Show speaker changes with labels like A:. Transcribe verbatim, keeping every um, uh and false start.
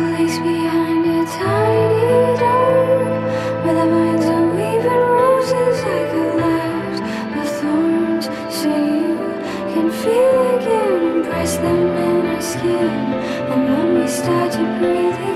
A: place behind a tiny door, where the vines are weaving roses like a left of thorns. So you can feel again, press them in our skin. And when we start to breathe